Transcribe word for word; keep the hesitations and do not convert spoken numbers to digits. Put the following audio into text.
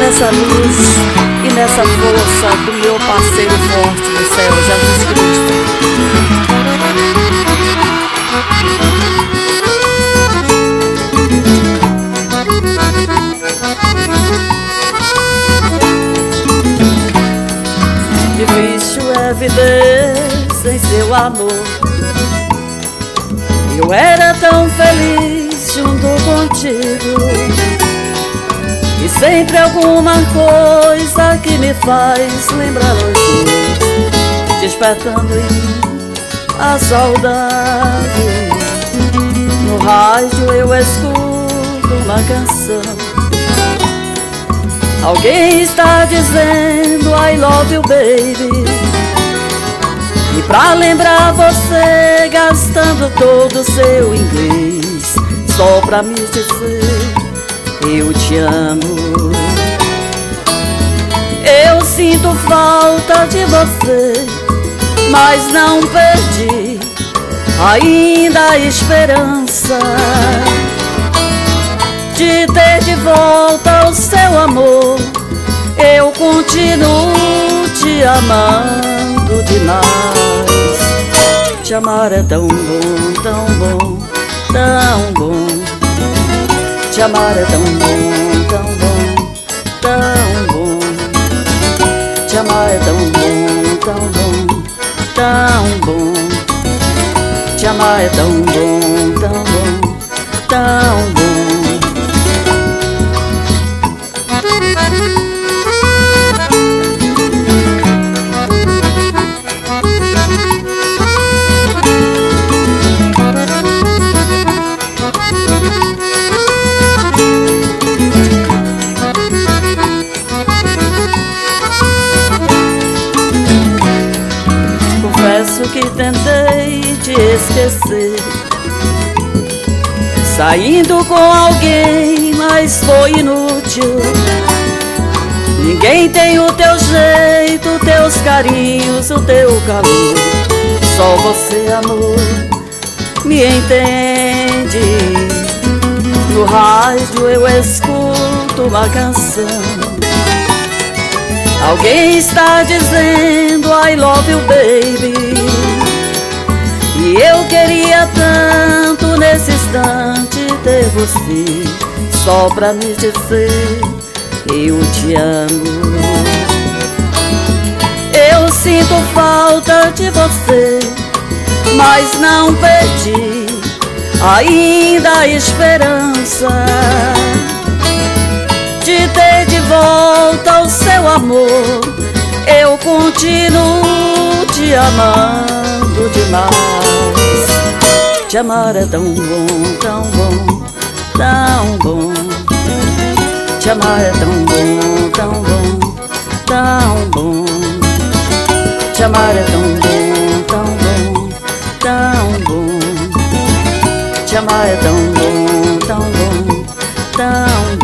nessa luz e nessa força do meu parceiro forte no céu, Jesus Cristo. Difícil é viver sem seu amor. Eu era tão feliz junto contigo, e sempre alguma coisa que me faz lembrar os dois, despertando em mim a saudade. No rádio eu escuto uma canção, alguém está dizendo I love you baby, e pra lembrar você gastando todo o seu inglês só pra me dizer eu te amo. Eu sinto falta de você, mas não perdi ainda a esperança de ter de volta o seu amor. Eu continuo te amando demais. Te amar é tão bom, tão bom, tão bom. Te amar é tão bom, tão bom, tão bom. Te amar é tão bom, tão bom, tão bom. Te amar é tão bom, tão bom, tão bom. Confesso que tentei te esquecer, saindo com alguém, mas foi inútil. Ninguém tem o teu jeito, teus carinhos, o teu calor. Só você, amor, me entende. No rádio eu escuto uma canção, alguém está dizendo I love you baby, e eu queria tanto nesse instante ter você só pra me dizer eu te amo. Eu sinto falta de você, mas não perdi ainda a esperança de ter de volta o seu amor. Eu continuo te amando demais. Te amar é tão bom, tão bom, tão bom. Te amar é tão bom, tão bom, tão bom. Te amar é tão bom, tão bom, tão bom. Te amar é tão bom, tão bom, tão bom.